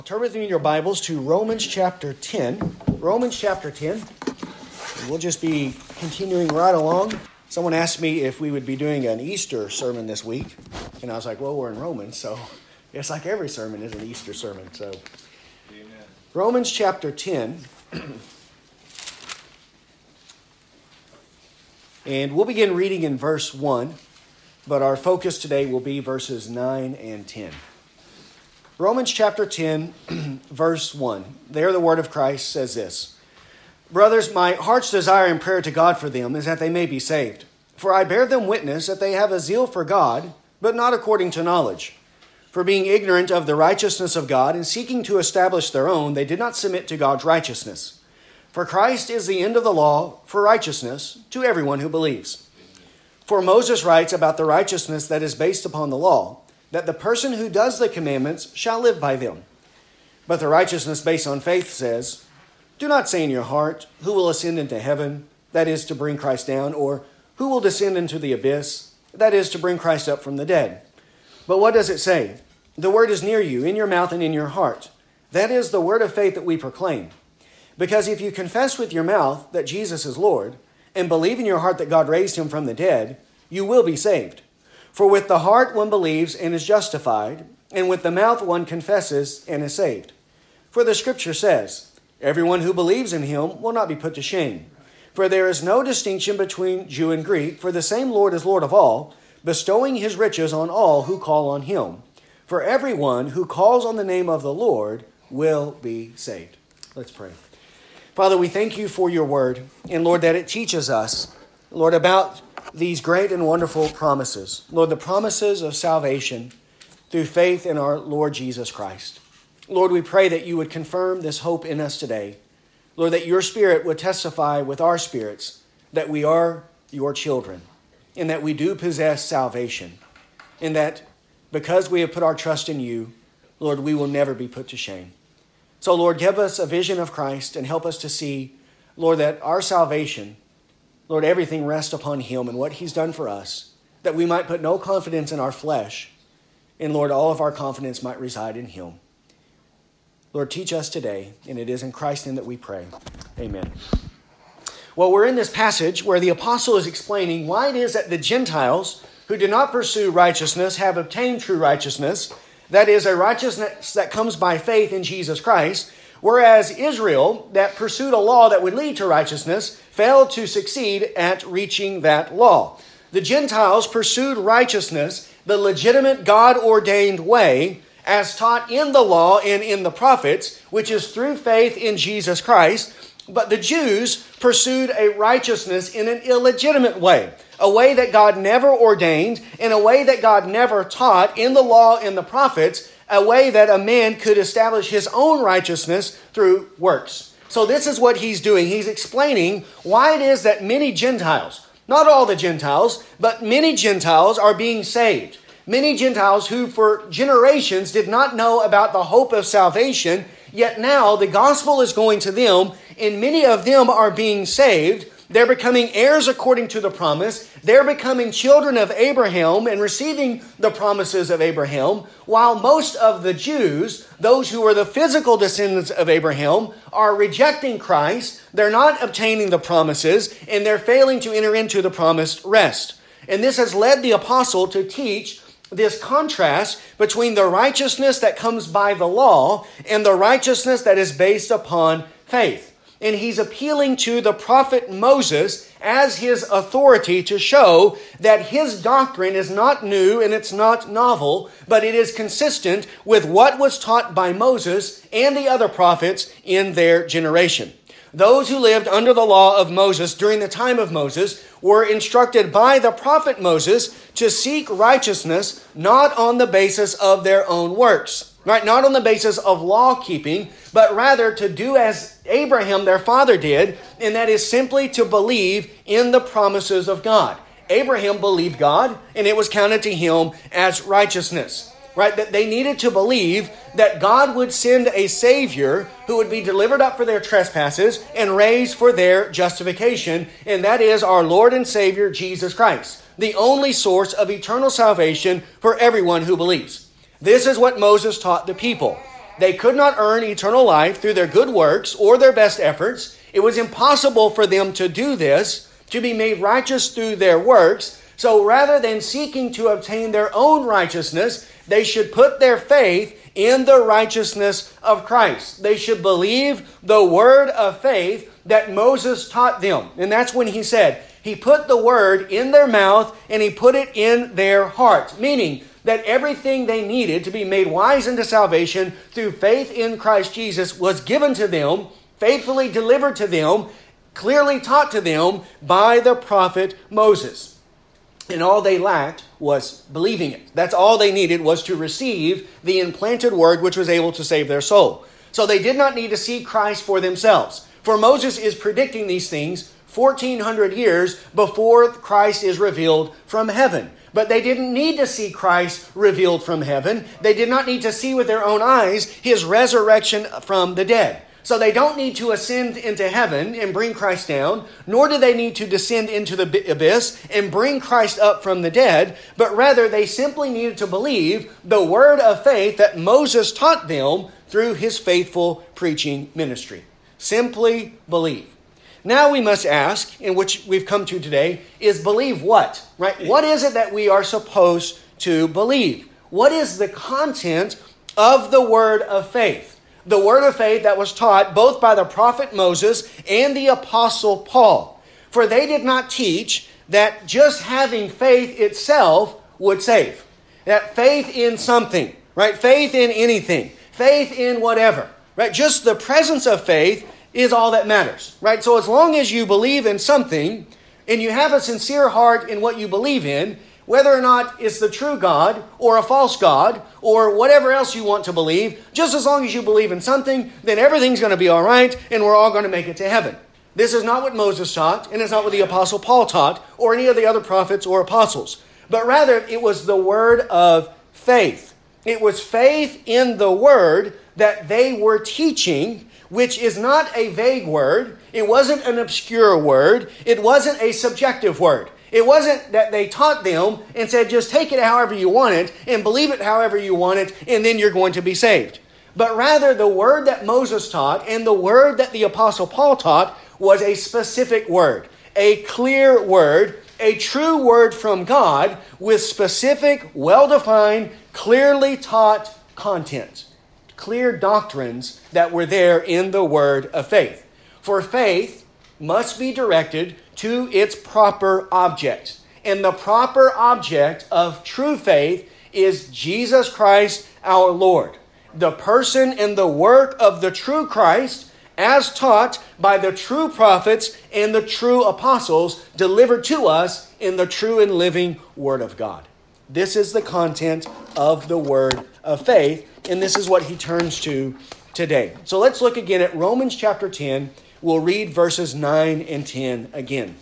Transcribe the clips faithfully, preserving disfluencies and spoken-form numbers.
Turn with me in your Bibles to Romans chapter ten. Romans chapter ten. And we'll just be continuing right along. Someone asked me if we would be doing an Easter sermon this week. And I was like, well, we're in Romans, so it's like every sermon is an Easter sermon. So, Amen. Romans chapter ten. And we'll begin reading in verse one. But our focus today will be verses nine and ten. Romans chapter ten, verse one. There the word of Christ says this. Brothers, my heart's desire and prayer to God for them is that they may be saved. For I bear them witness that they have a zeal for God, but not according to knowledge. For being ignorant of the righteousness of God and seeking to establish their own, they did not submit to God's righteousness. For Christ is the end of the law for righteousness to everyone who believes. For Moses writes about the righteousness that is based upon the law, that the person who does the commandments shall live by them. But the righteousness based on faith says, do not say in your heart, who will ascend into heaven, that is to bring Christ down, or who will descend into the abyss, that is to bring Christ up from the dead. But what does it say? The word is near you, in your mouth and in your heart. That is the word of faith that we proclaim. Because if you confess with your mouth that Jesus is Lord, and believe in your heart that God raised him from the dead, you will be saved. For with the heart one believes and is justified, and with the mouth one confesses and is saved. For the scripture says, everyone who believes in him will not be put to shame. For there is no distinction between Jew and Greek, for the same Lord is Lord of all, bestowing his riches on all who call on him. For everyone who calls on the name of the Lord will be saved. Let's pray. Father, we thank you for your word, and Lord, that it teaches us, Lord, about these great and wonderful promises. Lord, the promises of salvation through faith in our Lord Jesus Christ. Lord, we pray that you would confirm this hope in us today. Lord, that your Spirit would testify with our spirits that we are your children and that we do possess salvation, and that because we have put our trust in you, Lord, we will never be put to shame. So, Lord, give us a vision of Christ and help us to see, Lord, that our salvation, Lord, everything rests upon him and what he's done for us, that we might put no confidence in our flesh, and Lord, all of our confidence might reside in him. Lord, teach us today, and it is in Christ's name that we pray. Amen. Well, we're in this passage where the apostle is explaining why it is that the Gentiles who did not pursue righteousness have obtained true righteousness, that is, a righteousness that comes by faith in Jesus Christ, whereas Israel, that pursued a law that would lead to righteousness, failed to succeed at reaching that law. The Gentiles pursued righteousness, the legitimate God-ordained way, as taught in the law and in the prophets, which is through faith in Jesus Christ. But the Jews pursued a righteousness in an illegitimate way, a way that God never ordained, in a way that God never taught in the law and the prophets, a way that a man could establish his own righteousness through works. So this is what he's doing. He's explaining why it is that many Gentiles, not all the Gentiles, but many Gentiles are being saved. Many Gentiles who for generations did not know about the hope of salvation, yet now the gospel is going to them, and many of them are being saved. They're becoming heirs according to the promise. They're becoming children of Abraham and receiving the promises of Abraham, while most of the Jews, those who are the physical descendants of Abraham, are rejecting Christ. They're not obtaining the promises, and they're failing to enter into the promised rest. And this has led the apostle to teach this contrast between the righteousness that comes by the law and the righteousness that is based upon faith. And he's appealing to the prophet Moses as his authority to show that his doctrine is not new and it's not novel, but it is consistent with what was taught by Moses and the other prophets in their generation. Those who lived under the law of Moses during the time of Moses were instructed by the prophet Moses to seek righteousness not on the basis of their own works, right? Not on the basis of law keeping, but rather to do as Abraham, their father, did, and that is simply to believe in the promises of God. Abraham believed God, and it was counted to him as righteousness. Right, that they needed to believe that God would send a Savior who would be delivered up for their trespasses and raised for their justification, and that is our Lord and Savior, Jesus Christ, the only source of eternal salvation for everyone who believes. This is what Moses taught the people. They could not earn eternal life through their good works or their best efforts. It was impossible for them to do this, to be made righteous through their works. So rather than seeking to obtain their own righteousness, they should put their faith in the righteousness of Christ. They should believe the word of faith that Moses taught them. And that's when he said, he put the word in their mouth and he put it in their heart. Meaning that everything they needed to be made wise unto salvation through faith in Christ Jesus was given to them, faithfully delivered to them, clearly taught to them by the prophet Moses. And all they lacked was believing it. That's all they needed, was to receive the implanted word which was able to save their soul. So they did not need to see Christ for themselves. For Moses is predicting these things fourteen hundred years before Christ is revealed from heaven. But they didn't need to see Christ revealed from heaven. They did not need to see with their own eyes his resurrection from the dead. So they don't need to ascend into heaven and bring Christ down, nor do they need to descend into the abyss and bring Christ up from the dead, but rather they simply needed to believe the word of faith that Moses taught them through his faithful preaching ministry. Simply believe. Now we must ask, in which we've come to today, is believe what? Right? What is it that we are supposed to believe? What is the content of the word of faith? The word of faith that was taught both by the prophet Moses and the apostle Paul. For they did not teach that just having faith itself would save. That faith in something, right? Faith in anything. Faith in whatever, right? Just the presence of faith is all that matters, right? So as long as you believe in something and you have a sincere heart in what you believe in, whether or not it's the true God or a false God or whatever else you want to believe, just as long as you believe in something, then everything's going to be all right and we're all going to make it to heaven. This is not what Moses taught, and it's not what the apostle Paul taught or any of the other prophets or apostles. But rather, it was the word of faith. It was faith in the word that they were teaching, which is not a vague word. It wasn't an obscure word. It wasn't a subjective word. It wasn't that they taught them and said, just take it however you want it and believe it however you want it, and then you're going to be saved. But rather, the word that Moses taught and the word that the apostle Paul taught was a specific word, a clear word, a true word from God with specific, well-defined, clearly taught content, clear doctrines that were there in the word of faith. For faith must be directed to its proper object. And the proper object of true faith is Jesus Christ our Lord. The person and the work of the true Christ as taught by the true prophets and the true apostles delivered to us in the true and living Word of God. This is the content of the word of faith, and this is what he turns to today. So let's look again at Romans chapter ten. We'll read verses nine and ten again.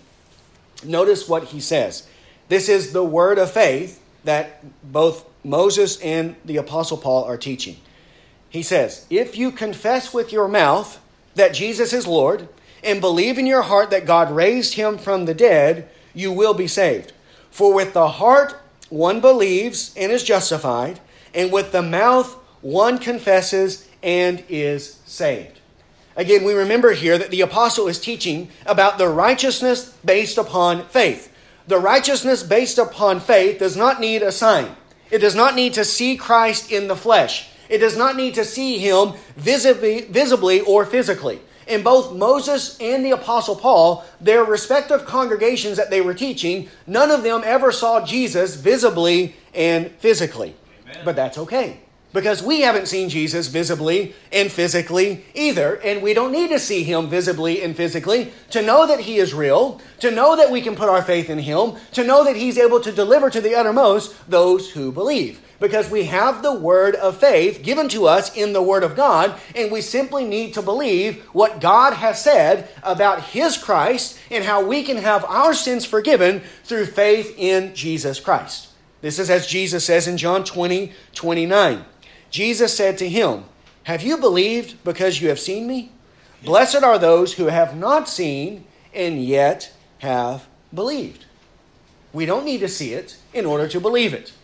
Notice what he says. This is the word of faith that both Moses and the apostle Paul are teaching. He says, if you confess with your mouth that Jesus is Lord and believe in your heart that God raised him from the dead, you will be saved. For with the heart one believes and is justified, and with the mouth one confesses and is saved. Again, we remember here that the apostle is teaching about the righteousness based upon faith. The righteousness based upon faith does not need a sign. It does not need to see Christ in the flesh. It does not need to see him visibly, visibly or physically. In both Moses and the apostle Paul, their respective congregations that they were teaching, none of them ever saw Jesus visibly and physically. Amen. But that's okay, because we haven't seen Jesus visibly and physically either, and we don't need to see him visibly and physically to know that he is real, to know that we can put our faith in him, to know that he's able to deliver to the uttermost those who believe. Because we have the word of faith given to us in the word of God, and we simply need to believe what God has said about his Christ and how we can have our sins forgiven through faith in Jesus Christ. This is as Jesus says in John twenty, twenty-nine. Jesus said to him, have you believed because you have seen me? Blessed are those who have not seen and yet have believed. We don't need to see it in order to believe it.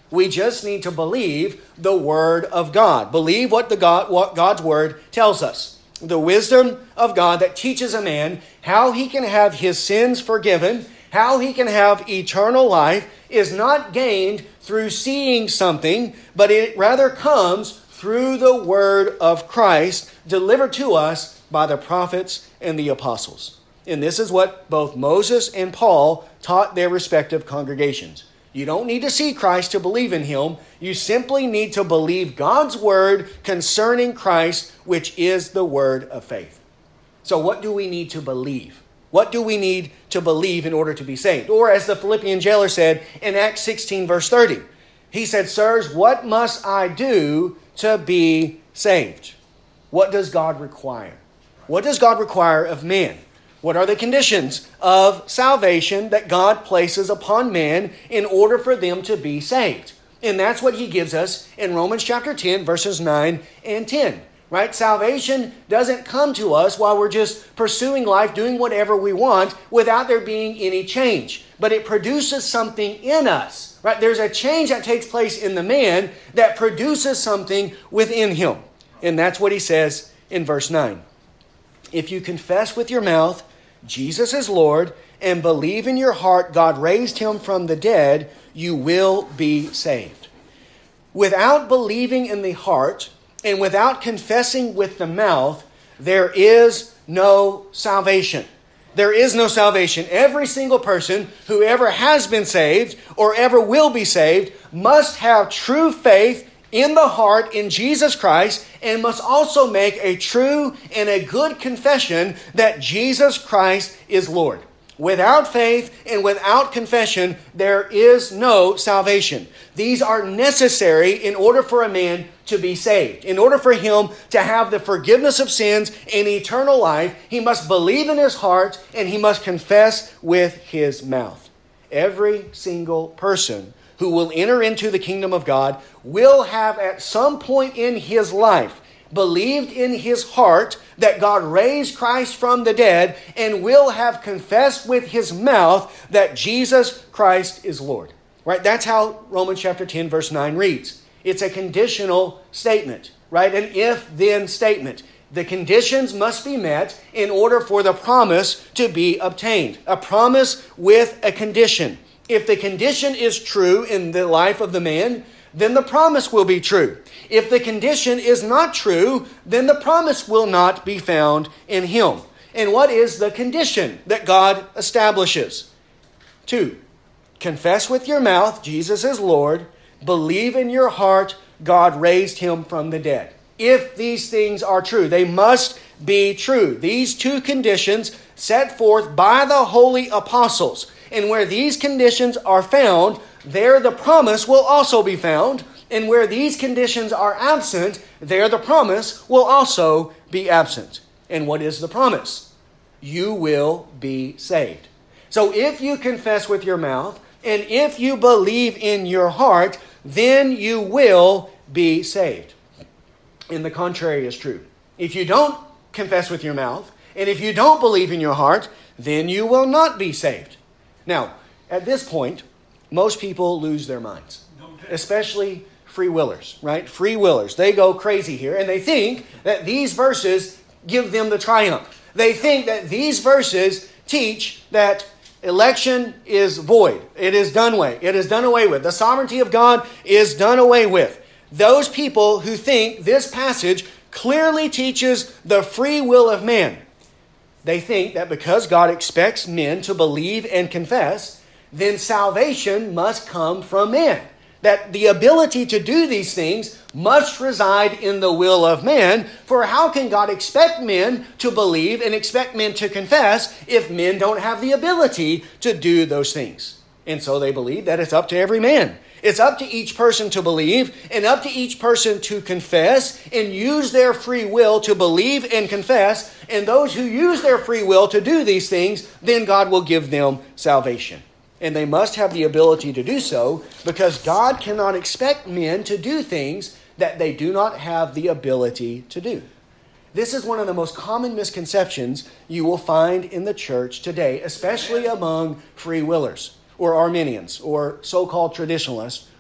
We just need to believe the Word of God. Believe what, the God, what God's Word tells us. The wisdom of God that teaches a man how he can have his sins forgiven, how he can have eternal life, is not gained through seeing something, but it rather comes through the Word of Christ delivered to us by the prophets and the apostles. And this is what both Moses and Paul taught their respective congregations. You don't need to see Christ to believe in Him. You simply need to believe God's Word concerning Christ, which is the word of faith. So what do we need to believe? What do we need to believe in order to be saved? Or as the Philippian jailer said in Acts sixteen, verse thirty, he said, "Sirs, what must I do to be saved?" What does God require? What does God require of man? What are the conditions of salvation that God places upon man in order for them to be saved? And that's what he gives us in Romans chapter ten, verses nine and ten. Right? Salvation doesn't come to us while we're just pursuing life, doing whatever we want, without there being any change. But it produces something in us. Right? There's a change that takes place in the man that produces something within him. And that's what he says in verse nine. If you confess with your mouth Jesus is Lord, and believe in your heart God raised him from the dead, you will be saved. Without believing in the heart and without confessing with the mouth, there is no salvation. There is no salvation. Every single person who ever has been saved or ever will be saved must have true faith in the heart in Jesus Christ, and must also make a true and a good confession that Jesus Christ is Lord. Without faith and without confession, there is no salvation. These are necessary in order for a man to be saved. In order for him to have the forgiveness of sins and eternal life, he must believe in his heart and he must confess with his mouth. Every single person who will enter into the kingdom of God will have at some point in his life believed in his heart that God raised Christ from the dead, and will have confessed with his mouth that Jesus Christ is Lord. Right? That's how Romans chapter ten verse nine reads. It's a conditional statement, right? An if-then statement. The conditions must be met in order for the promise to be obtained. A promise with a condition. If the condition is true in the life of the man, then the promise will be true. If the condition is not true, then the promise will not be found in him. And what is the condition that God establishes? Two, confess with your mouth Jesus is Lord. Believe in your heart God raised him from the dead. If these things are true, they must be true. These two conditions set forth by the holy apostles. And where these conditions are found, there the promise will also be found. And where these conditions are absent, there the promise will also be absent. And what is the promise? You will be saved. So if you confess with your mouth, and if you believe in your heart, then you will be saved. And the contrary is true. If you don't confess with your mouth, and if you don't believe in your heart, then you will not be saved. Now, at this point, most people lose their minds, especially free willers, right? Free willers. They go crazy here, and they think that these verses give them the triumph. They think that these verses teach that election is void. It is done away. It is done away with. The sovereignty of God is done away with. Those people who think this passage clearly teaches the free will of man, they think that because God expects men to believe and confess, then salvation must come from men. That the ability to do these things must reside in the will of man. For how can God expect men to believe and expect men to confess if men don't have the ability to do those things? And so they believe that it's up to every man. It's up to each person to believe and up to each person to confess and use their free will to believe and confess. And those who use their free will to do these things, then God will give them salvation. And they must have the ability to do so because God cannot expect men to do things that they do not have the ability to do. This is one of the most common misconceptions you will find in the church today, especially among free willers, or Arminians, or so-called traditionalists,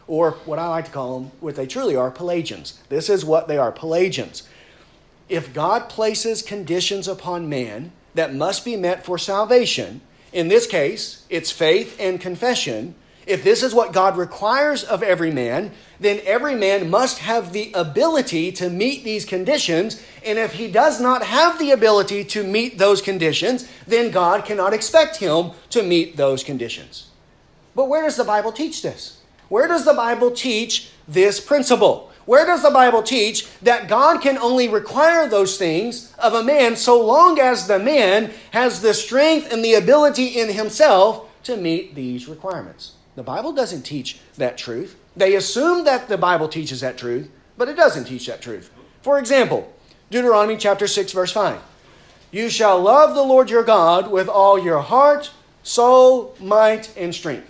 or what I like to call them, what they truly are, Pelagians. This is what they are, Pelagians. If God places conditions upon man that must be met for salvation, in this case, it's faith and confession. If this is what God requires of every man, then every man must have the ability to meet these conditions. And if he does not have the ability to meet those conditions, then God cannot expect him to meet those conditions. But where does the Bible teach this? Where does the Bible teach this principle? Where does the Bible teach that God can only require those things of a man so long as the man has the strength and the ability in himself to meet these requirements? The Bible doesn't teach that truth. They assume that the Bible teaches that truth, but it doesn't teach that truth. For example, Deuteronomy chapter six, verse five. You shall love the Lord your God with all your heart, soul, might, and strength.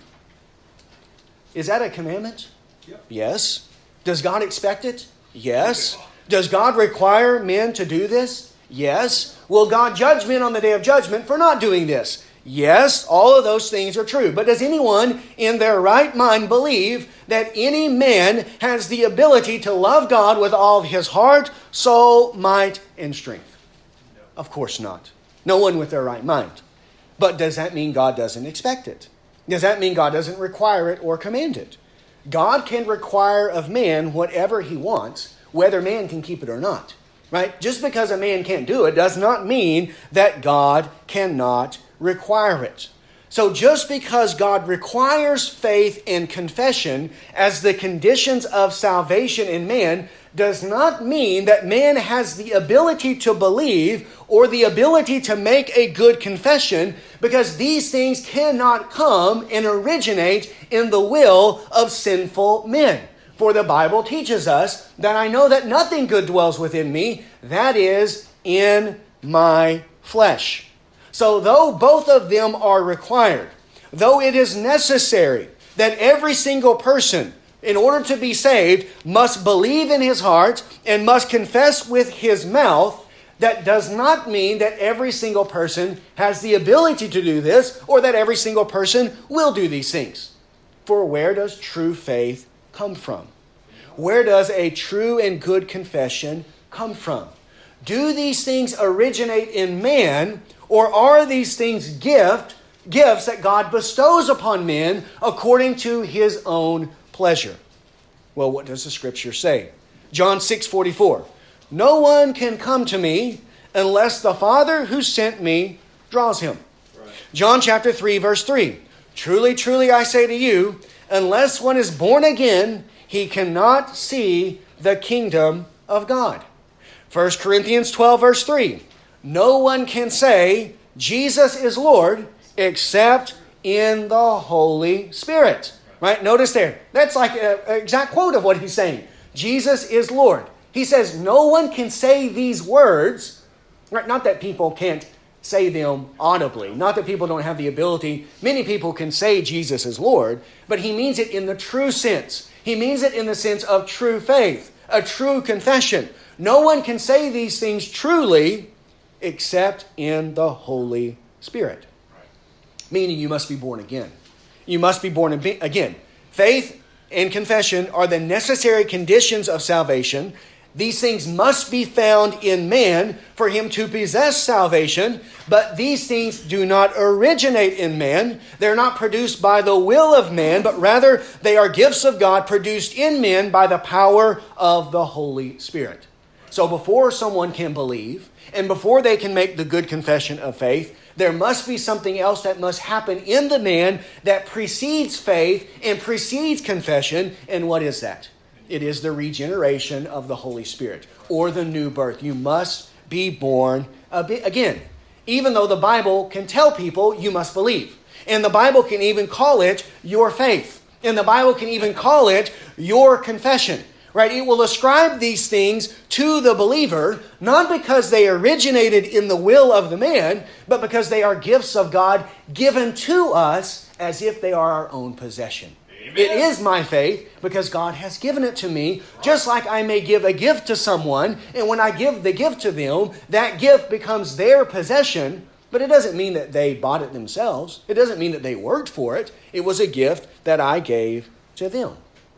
Is that a commandment? Yep. Yes. Does God expect it? Yes. Does God require men to do this? Yes. Will God judge men on the day of judgment for not doing this? Yes, all of those things are true. But does anyone in their right mind believe that any man has the ability to love God with all of his heart, soul, might, and strength? No. Of course not. No one with their right mind. But does that mean God doesn't expect it? Does that mean God doesn't require it or command it? God can require of man whatever he wants, whether man can keep it or not. Right? Just because a man can't do it does not mean that God cannot require it. So just because God requires faith and confession as the conditions of salvation in man does not mean that man has the ability to believe or the ability to make a good confession, because these things cannot come and originate in the will of sinful men. For the Bible teaches us that I know that nothing good dwells within me, that is, in my flesh. So though both of them are required, though it is necessary that every single person, in order to be saved, must believe in his heart and must confess with his mouth, that does not mean that every single person has the ability to do this or that every single person will do these things. For where does true faith come from? Where does a true and good confession come from? Do these things originate in man, or are these things gift, gifts that God bestows upon men according to his own pleasure? Well, what does the Scripture say? John six forty-four. No one can come to me unless the Father who sent me draws him. Right. John chapter three, verse three. Truly, truly, I say to you, unless one is born again, he cannot see the kingdom of God. First Corinthians twelve, verse three. No one can say, Jesus is Lord, except in the Holy Spirit. Right? Notice there. That's like an exact quote of what he's saying. Jesus is Lord. He says no one can say these words. Right? Not that people can't say them audibly. Not that people don't have the ability. Many people can say Jesus is Lord, but he means it in the true sense. He means it in the sense of true faith, a true confession. No one can say these things truly except in the Holy Spirit. Meaning you must be born again. You must be born again. Faith and confession are the necessary conditions of salvation. These things must be found in man for him to possess salvation, but these things do not originate in man. They're not produced by the will of man, but rather they are gifts of God produced in men by the power of the Holy Spirit. So before someone can believe, and before they can make the good confession of faith, there must be something else that must happen in the man that precedes faith and precedes confession. And what is that? It is the regeneration of the Holy Spirit, or the new birth. You must be born again. Even though the Bible can tell people you must believe. And the Bible can even call it your faith. And the Bible can even call it your confession. Right? It will ascribe these things to the believer, not because they originated in the will of the man, but because they are gifts of God given to us as if they are our own possession. Amen. It is my faith because God has given it to me, just like I may give a gift to someone, and when I give the gift to them, that gift becomes their possession, but it doesn't mean that they bought it themselves. It doesn't mean that they worked for it. It was a gift that I gave to them.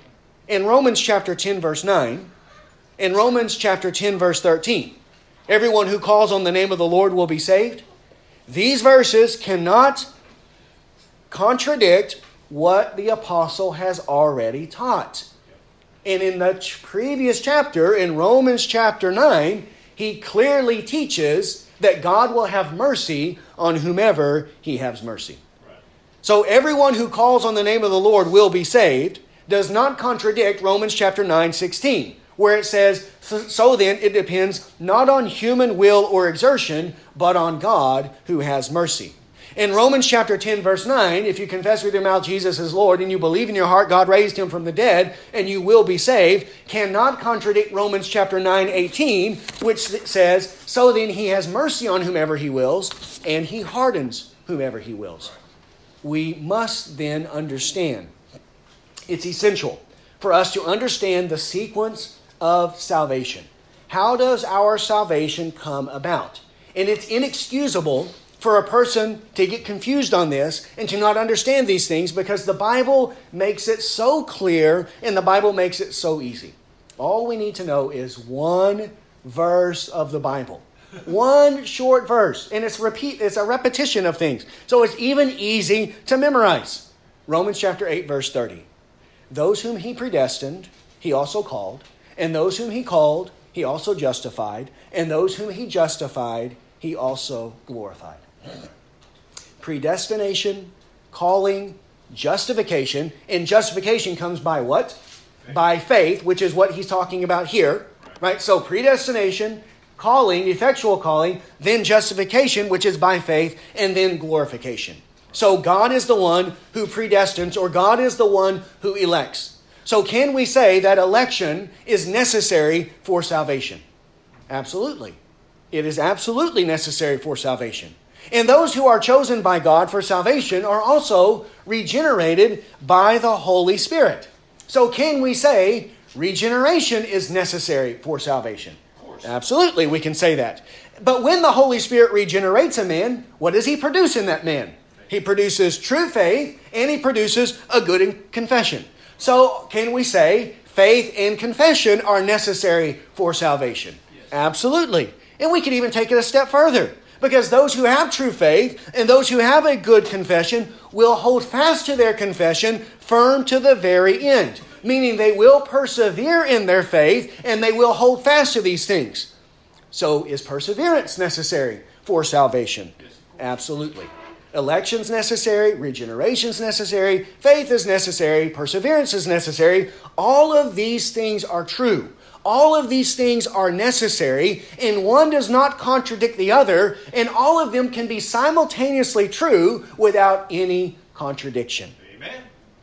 in Romans chapter ten, verse nine, in Romans chapter ten, verse thirteen. Everyone who calls on the name of the Lord will be saved. These verses cannot contradict what the apostle has already taught. And in the previous chapter, in Romans chapter nine, he clearly teaches that God will have mercy on whomever he has mercy. So everyone who calls on the name of the Lord will be saved does not contradict Romans chapter nine, sixteen, where it says, so then it depends not on human will or exertion, but on God who has mercy. In Romans chapter ten, verse nine, if you confess with your mouth Jesus is Lord and you believe in your heart God raised him from the dead and you will be saved, cannot contradict Romans chapter nine, eighteen, which says, so then he has mercy on whomever he wills and he hardens whomever he wills. We must then understand. It's essential for us to understand the sequence of salvation. How does our salvation come about? And it's inexcusable for a person to get confused on this and to not understand these things because the Bible makes it so clear and the Bible makes it so easy. All we need to know is one verse of the Bible. One short verse. And it's repeat. It's a repetition of things. So it's even easy to memorize. Romans chapter eight, verse thirty. Those whom he predestined, he also called. And those whom he called, he also justified. And those whom he justified, he also glorified. Predestination, calling, justification. And justification comes by what? Faith. By faith, which is what he's talking about here. Right? So predestination, calling, effectual calling, then justification, which is by faith, and then glorification. So God is the one who predestines, or God is the one who elects. So can we say that election is necessary for salvation? Absolutely. It is absolutely necessary for salvation. And those who are chosen by God for salvation are also regenerated by the Holy Spirit. So can we say regeneration is necessary for salvation? Absolutely, we can say that. But when the Holy Spirit regenerates a man, what does he produce in that man? He produces true faith and he produces a good confession. So can we say faith and confession are necessary for salvation? Yes. Absolutely. And we can even take it a step further. Because those who have true faith and those who have a good confession will hold fast to their confession firm to the very end. Meaning they will persevere in their faith and they will hold fast to these things. So is perseverance necessary for salvation? Absolutely. Election's necessary, regeneration's necessary, faith is necessary, perseverance is necessary. All of these things are true. All of these things are necessary, and one does not contradict the other, and all of them can be simultaneously true without any contradiction. Amen.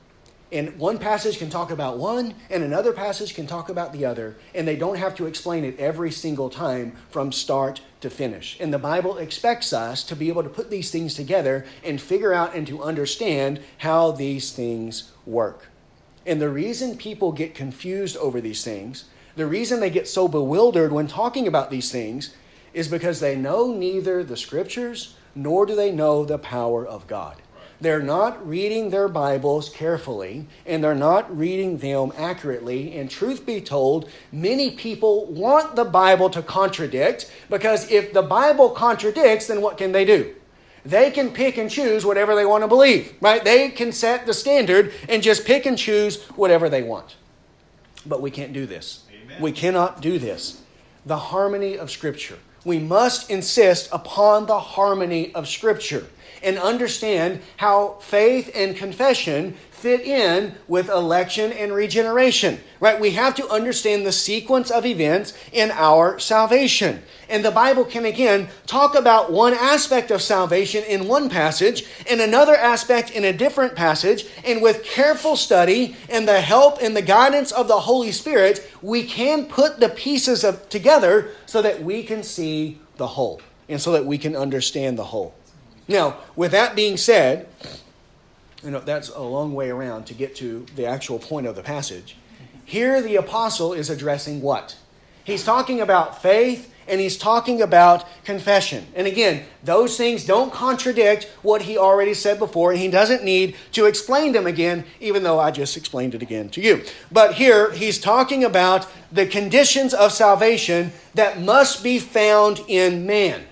And one passage can talk about one, and another passage can talk about the other, and they don't have to explain it every single time from start to finish. And the Bible expects us to be able to put these things together and figure out and to understand how these things work. And the reason people get confused over these things, the reason they get so bewildered when talking about these things, is because they know neither the Scriptures nor do they know the power of God. They're not reading their Bibles carefully, and they're not reading them accurately. And truth be told, many people want the Bible to contradict, because if the Bible contradicts, then what can they do? They can pick and choose whatever they want to believe, right? They can set the standard and just pick and choose whatever they want. But we can't do this. Amen. We cannot do this. The harmony of Scripture. We must insist upon the harmony of Scripture and understand how faith and confession fit in with election and regeneration, right? We have to understand the sequence of events in our salvation. And the Bible can, again, talk about one aspect of salvation in one passage and another aspect in a different passage. And with careful study and the help and the guidance of the Holy Spirit, we can put the pieces of, together so that we can see the whole and so that we can understand the whole. Now, with that being said, you know, that's a long way around to get to the actual point of the passage. Here the apostle is addressing what? He's talking about faith and he's talking about confession. And again, those things don't contradict what he already said before, and he doesn't need to explain them again, even though I just explained it again to you. But here, he's talking about the conditions of salvation that must be found in man.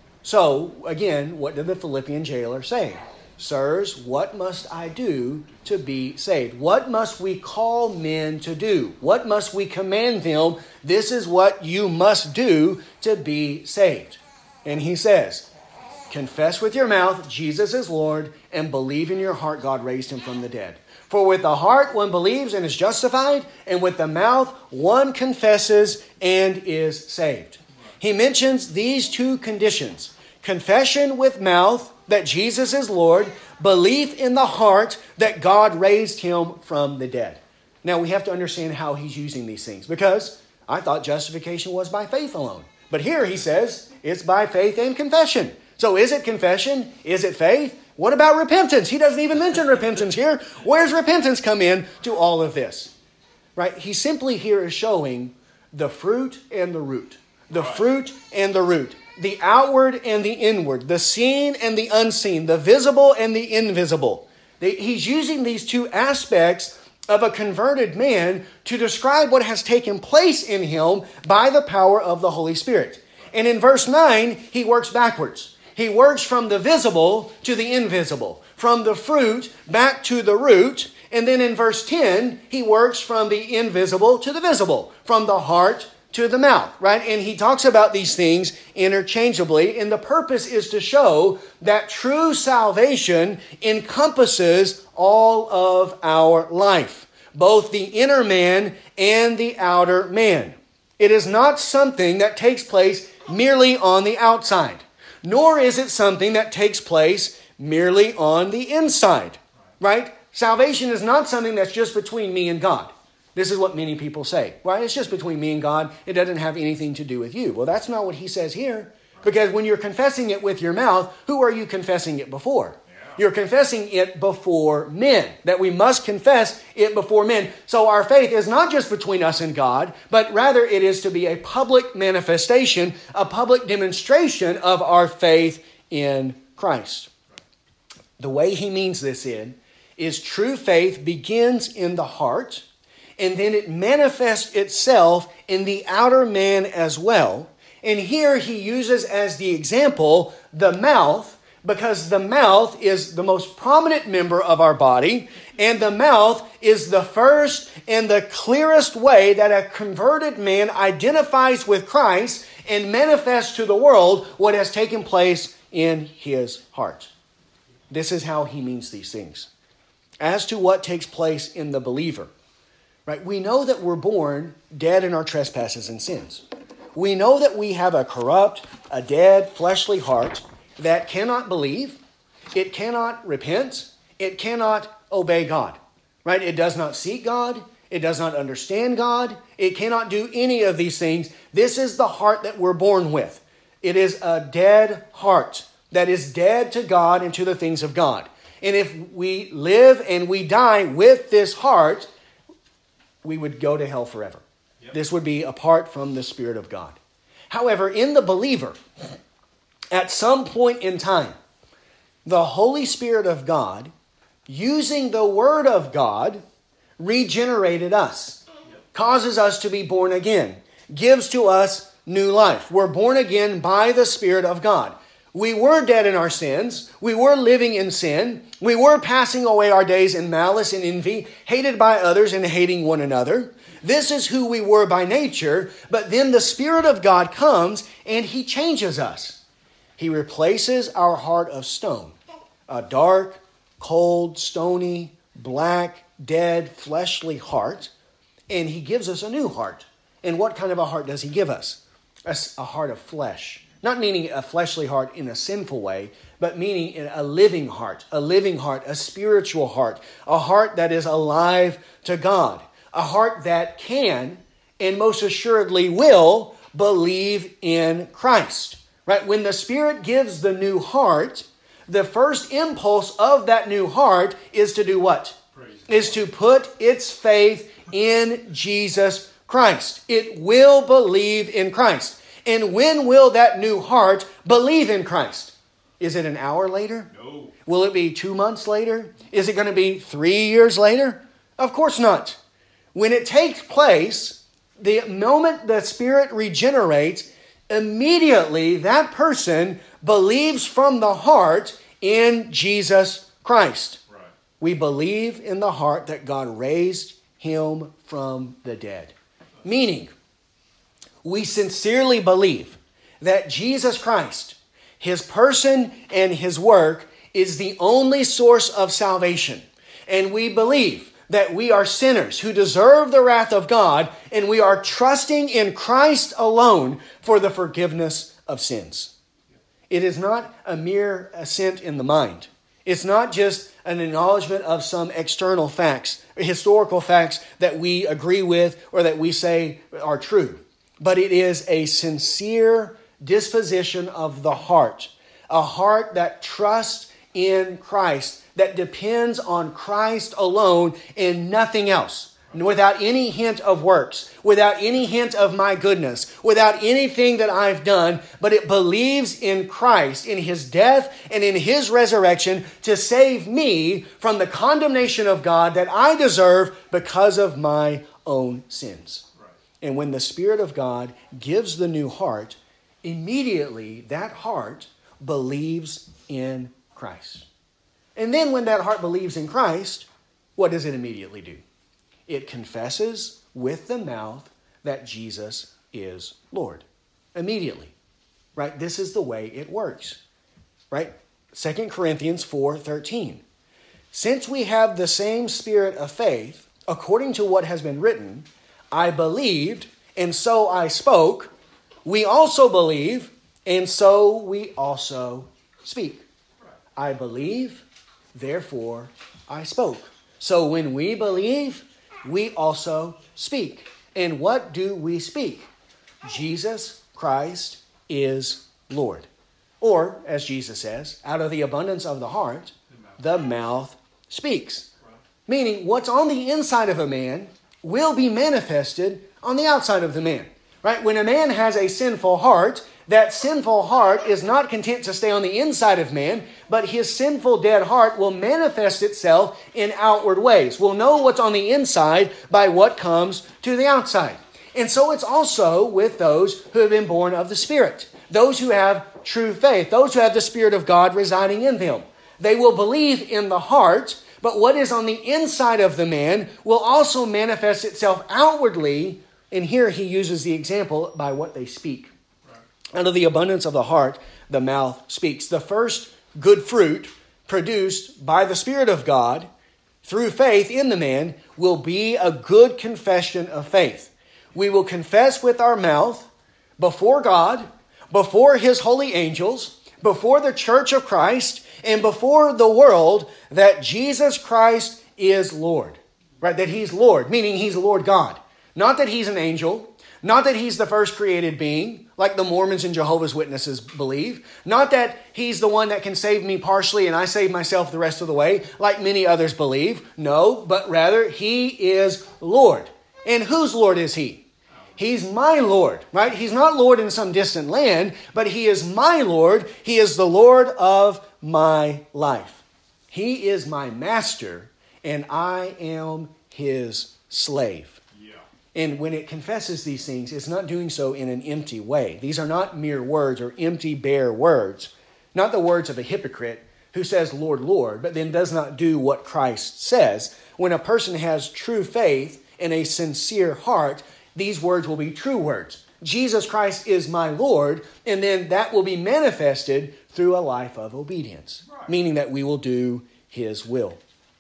So, again, what did the Philippian jailer say? Sirs, what must I do to be saved? What must we call men to do? What must we command them? This is what you must do to be saved. And he says, confess with your mouth Jesus is Lord, and believe in your heart God raised him from the dead. For with the heart one believes and is justified, and with the mouth one confesses and is saved. He mentions these two conditions. Confession with mouth that Jesus is Lord, belief in the heart that God raised him from the dead. Now we have to understand how he's using these things, because I thought justification was by faith alone. But here he says it's by faith and confession. So is it confession? Is it faith? What about repentance? He doesn't even mention repentance here. Where's repentance come in to all of this? Right? He simply here is showing the fruit and the root. The fruit and the root. The outward and the inward, the seen and the unseen, the visible and the invisible. He's using these two aspects of a converted man to describe what has taken place in him by the power of the Holy Spirit. And in verse nine, he works backwards. He works from the visible to the invisible, from the fruit back to the root. And then in verse ten, he works from the invisible to the visible, from the heart to the mouth, right? And he talks about these things interchangeably, and the purpose is to show that true salvation encompasses all of our life, both the inner man and the outer man. It is not something that takes place merely on the outside, nor is it something that takes place merely on the inside, right? Salvation is not something that's just between me and God. This is what many people say. Well, it's just between me and God. It doesn't have anything to do with you. Well, that's not what he says here. Because when you're confessing it with your mouth, who are you confessing it before? Yeah. You're confessing it before men. That we must confess it before men. So our faith is not just between us and God, but rather it is to be a public manifestation, a public demonstration of our faith in Christ. The way he means this in is true faith begins in the heart, and then it manifests itself in the outer man as well. And here he uses as the example the mouth, because the mouth is the most prominent member of our body, and the mouth is the first and the clearest way that a converted man identifies with Christ and manifests to the world what has taken place in his heart. This is how he means these things. As to what takes place in the believer, right? We know that we're born dead in our trespasses and sins. We know that we have a corrupt, a dead, fleshly heart that cannot believe, it cannot repent, it cannot obey God, right? It does not seek God, it does not understand God, it cannot do any of these things. This is the heart that we're born with. It is a dead heart that is dead to God and to the things of God. And if we live and we die with this heart, we would go to hell forever. Yep. This would be apart from the Spirit of God. However, in the believer, at some point in time, the Holy Spirit of God, using the Word of God, regenerated us, yep. causes us to be born again, gives to us new life. We're born again by the Spirit of God. We were dead in our sins. We were living in sin. We were passing away our days in malice and envy, hated by others and hating one another. This is who we were by nature. But then the Spirit of God comes and He changes us. He replaces our heart of stone, a dark, cold, stony, black, dead, fleshly heart, and He gives us a new heart. And what kind of a heart does He give us? A, a heart of flesh. Not meaning a fleshly heart in a sinful way, but meaning a living heart, a living heart, a spiritual heart, a heart that is alive to God, a heart that can and most assuredly will believe in Christ. Right? When the Spirit gives the new heart, the first impulse of that new heart is to do what? Praise is to put its faith in Jesus Christ. It will believe in Christ. And when will that new heart believe in Christ? Is it an hour later? No. Will it be two months later? Is it going to be three years later? Of course not. When it takes place, the moment the Spirit regenerates, immediately that person believes from the heart in Jesus Christ. Right. We believe in the heart that God raised him from the dead. Meaning, we sincerely believe that Jesus Christ, his person and his work, is the only source of salvation. And we believe that we are sinners who deserve the wrath of God, and we are trusting in Christ alone for the forgiveness of sins. It is not a mere assent in the mind. It's not just an acknowledgement of some external facts, historical facts that we agree with or that we say are true. But it is a sincere disposition of the heart, a heart that trusts in Christ, that depends on Christ alone and nothing else. Without any hint of works, without any hint of my goodness, without anything that I've done, but it believes in Christ, in his death and in his resurrection to save me from the condemnation of God that I deserve because of my own sins. Right. And when the Spirit of God gives the new heart, immediately that heart believes in Christ. And then when that heart believes in Christ, what does it immediately do? It confesses with the mouth that Jesus is Lord. Immediately. Right? This is the way it works. Right? Second Corinthians four thirteen. Since we have the same spirit of faith, according to what has been written, I believed, and so I spoke. We also believe, and so we also speak. I believe, therefore I spoke. So when we believe, we also speak. And what do we speak? Jesus Christ is Lord. Or, as Jesus says, out of the abundance of the heart, the mouth speaks. Meaning, what's on the inside of a man will be manifested on the outside of the man. Right? When a man has a sinful heart, that sinful heart is not content to stay on the inside of man, but his sinful dead heart will manifest itself in outward ways. We'll know what's on the inside by what comes to the outside. And so it's also with those who have been born of the Spirit, those who have true faith, those who have the Spirit of God residing in them. They will believe in the heart, but what is on the inside of the man will also manifest itself outwardly. And here he uses the example by what they speak. Out of the abundance of the heart, the mouth speaks. The first good fruit produced by the Spirit of God through faith in the man will be a good confession of faith. We will confess with our mouth before God, before his holy angels, before the church of Christ, and before the world that Jesus Christ is Lord. Right? That he's Lord, meaning he's Lord God. Not that he's an angel. Not that he's the first created being, like the Mormons and Jehovah's Witnesses believe. Not that he's the one that can save me partially and I save myself the rest of the way, like many others believe. No, but rather he is Lord. And whose Lord is he? He's my Lord, right? He's not Lord in some distant land, but he is my Lord. He is the Lord of my life. He is my master, and I am his slave. And when it confesses these things, it's not doing so in an empty way. These are not mere words or empty, bare words. Not the words of a hypocrite who says, Lord, Lord, but then does not do what Christ says. When a person has true faith and a sincere heart, these words will be true words. Jesus Christ is my Lord, and then that will be manifested through a life of obedience, right. Meaning that we will do his will.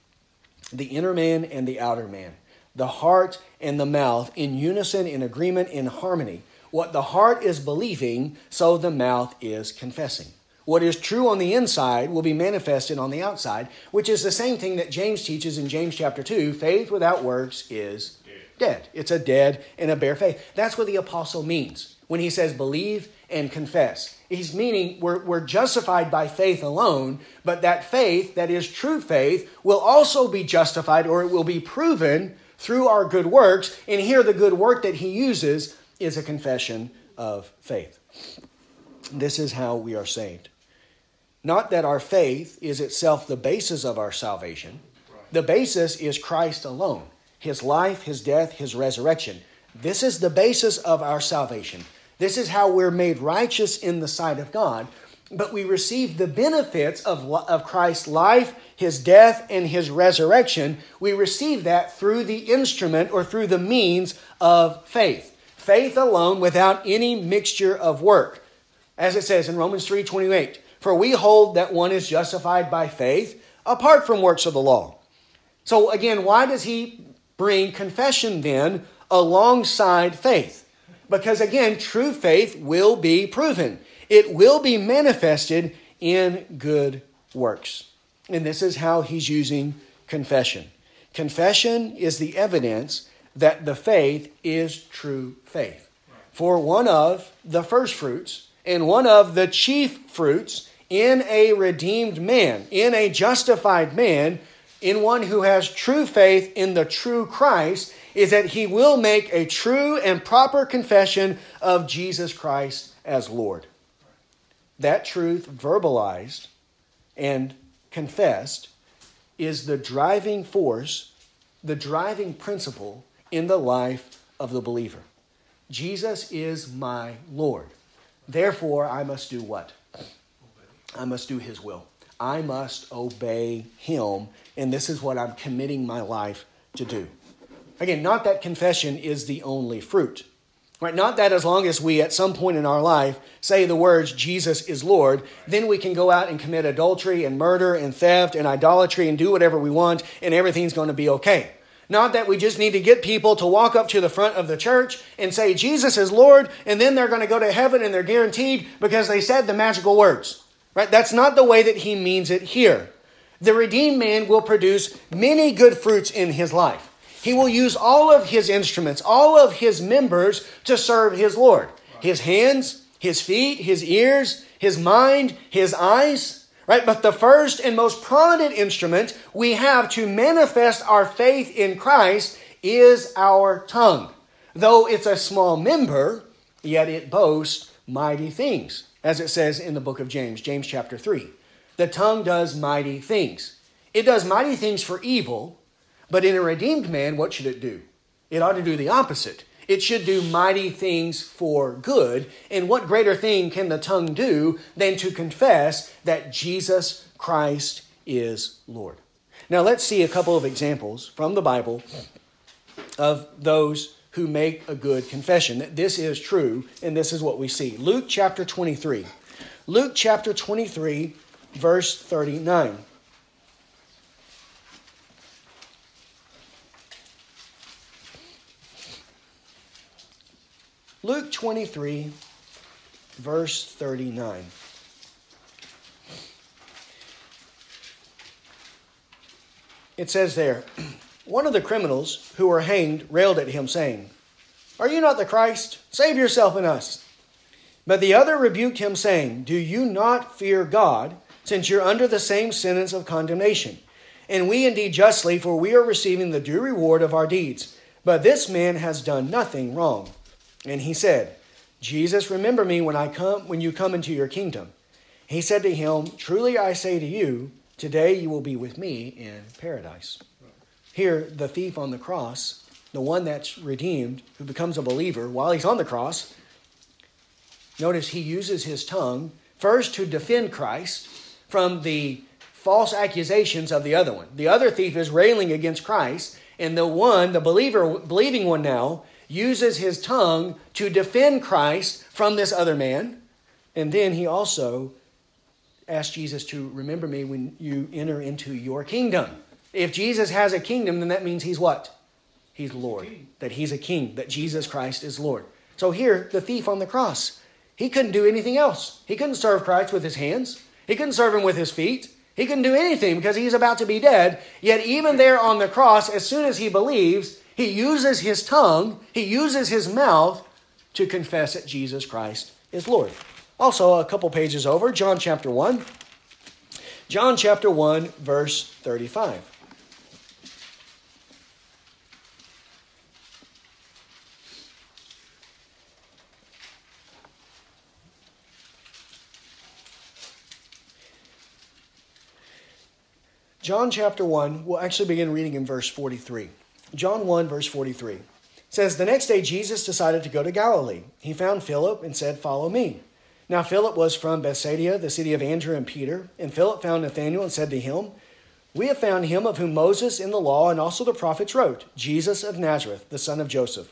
The inner man and the outer man. The heart and the mouth in unison, in agreement, in harmony. What the heart is believing, so the mouth is confessing. What is true on the inside will be manifested on the outside, which is the same thing that James teaches in James chapter two. Faith without works is dead. It's a dead and a bare faith. That's what the apostle means when he says believe and confess. He's meaning we're, we're justified by faith alone, but that faith, that is true faith, will also be justified, or it will be proven through our good works. And here the good work that he uses is a confession of faith. This is how we are saved. Not that our faith is itself the basis of our salvation. The basis is Christ alone. His life, his death, his resurrection. This is the basis of our salvation. This is how we're made righteous in the sight of God. But we receive the benefits of, of Christ's life, his death, and his resurrection. We receive that through the instrument or through the means of faith. Faith alone without any mixture of work. As it says in Romans three twenty-eight, for we hold that one is justified by faith apart from works of the law. So again, why does he bring confession then alongside faith? Because again, true faith will be proven. It will be manifested in good works. And this is how he's using confession. Confession is the evidence that the faith is true faith. For one of the first fruits and one of the chief fruits in a redeemed man, in a justified man, in one who has true faith in the true Christ, is that he will make a true and proper confession of Jesus Christ as Lord. That truth, verbalized and confessed, is the driving force, the driving principle in the life of the believer. Jesus is my Lord. Therefore, I must do what? I must do his will. I must obey him, and this is what I'm committing my life to do. Again, not that confession is the only fruit. Right? Not that as long as we at some point in our life say the words, Jesus is Lord, then we can go out and commit adultery and murder and theft and idolatry and do whatever we want and everything's going to be okay. Not that we just need to get people to walk up to the front of the church and say, Jesus is Lord, and then they're going to go to heaven and they're guaranteed because they said the magical words. Right? That's not the way that he means it here. The redeemed man will produce many good fruits in his life. He will use all of his instruments, all of his members to serve his Lord. His hands, his feet, his ears, his mind, his eyes. Right? But the first and most prominent instrument we have to manifest our faith in Christ is our tongue. Though it's a small member, yet it boasts mighty things. As it says in the book of James, James chapter three. The tongue does mighty things. It does mighty things for evil, but in a redeemed man, what should it do? It ought to do the opposite. It should do mighty things for good. And what greater thing can the tongue do than to confess that Jesus Christ is Lord? Now let's see a couple of examples from the Bible of those who make a good confession. That this is true, and this is what we see. Luke chapter twenty-three. Luke chapter twenty-three, verse thirty-nine. Luke twenty-three, verse thirty-nine. It says there, one of the criminals who were hanged railed at him, saying, "Are you not the Christ? Save yourself and us." But the other rebuked him, saying, "Do you not fear God, since you're under the same sentence of condemnation? And we indeed justly, for we are receiving the due reward of our deeds. But this man has done nothing wrong." And he said, "Jesus, remember me when I come, when you come into your kingdom." He said to him, "Truly I say to you, today you will be with me in paradise." Here, the thief on the cross, the one that's redeemed, who becomes a believer while he's on the cross, notice he uses his tongue first to defend Christ from the false accusations of the other one. The other thief is railing against Christ, and the one, the believer, believing one now, uses his tongue to defend Christ from this other man. And then he also asks Jesus to remember me when you enter into your kingdom. If Jesus has a kingdom, then that means he's what? He's Lord. That he's a king. That Jesus Christ is Lord. So here, the thief on the cross, he couldn't do anything else. He couldn't serve Christ with his hands. He couldn't serve him with his feet. He couldn't do anything because he's about to be dead. Yet even there on the cross, as soon as he believes, he uses his tongue, he uses his mouth to confess that Jesus Christ is Lord. Also, a couple pages over, John chapter one. John chapter one, verse thirty-five. John chapter one, we'll actually begin reading in verse forty-three. John one, verse forty-three. It says, "The next day Jesus decided to go to Galilee. He found Philip and said, 'Follow me.' Now Philip was from Bethsaida, the city of Andrew and Peter. And Philip found Nathanael and said to him, 'We have found him of whom Moses in the law and also the prophets wrote, Jesus of Nazareth, the son of Joseph.'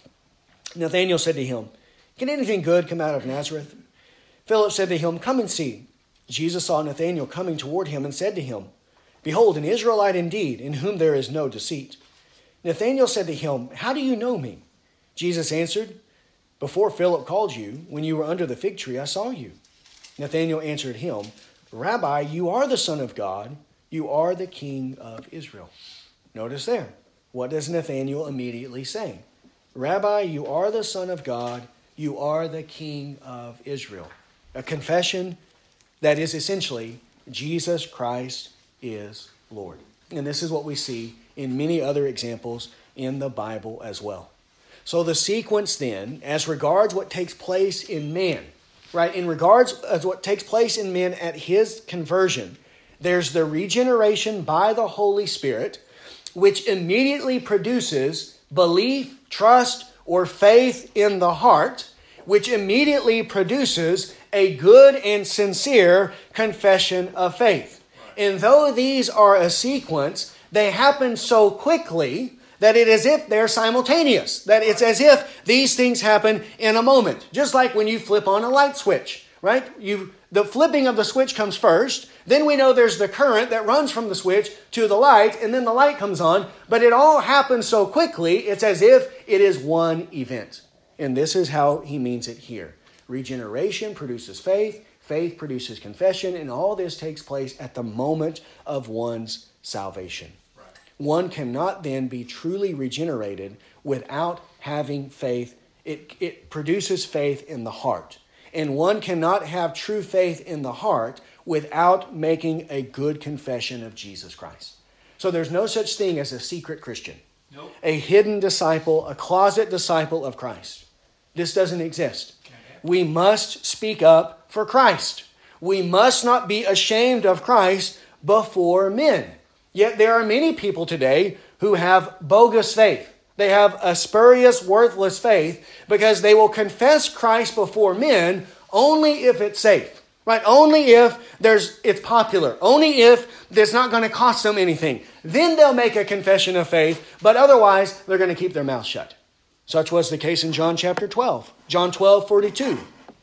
Nathanael said to him, 'Can anything good come out of Nazareth?' Philip said to him, 'Come and see.' Jesus saw Nathanael coming toward him and said to him, 'Behold, an Israelite indeed, in whom there is no deceit.' Nathanael said to him, 'How do you know me?' Jesus answered, 'Before Philip called you, when you were under the fig tree, I saw you.' Nathanael answered him, 'Rabbi, you are the Son of God. You are the King of Israel.'" Notice there. What does Nathanael immediately say? "Rabbi, you are the Son of God. You are the King of Israel." A confession that is essentially Jesus Christ is Lord. And this is what we see in many other examples in the Bible as well. So the sequence then, as regards what takes place in man, right, in regards of what takes place in man at his conversion, there's the regeneration by the Holy Spirit, which immediately produces belief, trust, or faith in the heart, which immediately produces a good and sincere confession of faith. And though these are a sequence, they happen so quickly that it is as if they're simultaneous, that it's as if these things happen in a moment. Just like when you flip on a light switch, right? You, the flipping of the switch comes first, then we know there's the current that runs from the switch to the light, and then the light comes on, but it all happens so quickly, it's as if it is one event. And this is how he means it here. Regeneration produces faith, faith produces confession, and all this takes place at the moment of one's salvation. Right. One cannot then be truly regenerated without having faith. It, it produces faith in the heart. And one cannot have true faith in the heart without making a good confession of Jesus Christ. So there's no such thing as a secret Christian, nope. A hidden disciple, a closet disciple of Christ. This doesn't exist. We must speak up for Christ. We must not be ashamed of Christ before men. Yet there are many people today who have bogus faith. They have a spurious, worthless faith because they will confess Christ before men only if it's safe, right? Only if there's it's popular. Only if it's not going to cost them anything. Then they'll make a confession of faith, but otherwise they're going to keep their mouth shut. Such was the case in John chapter twelve. John twelve, forty-two.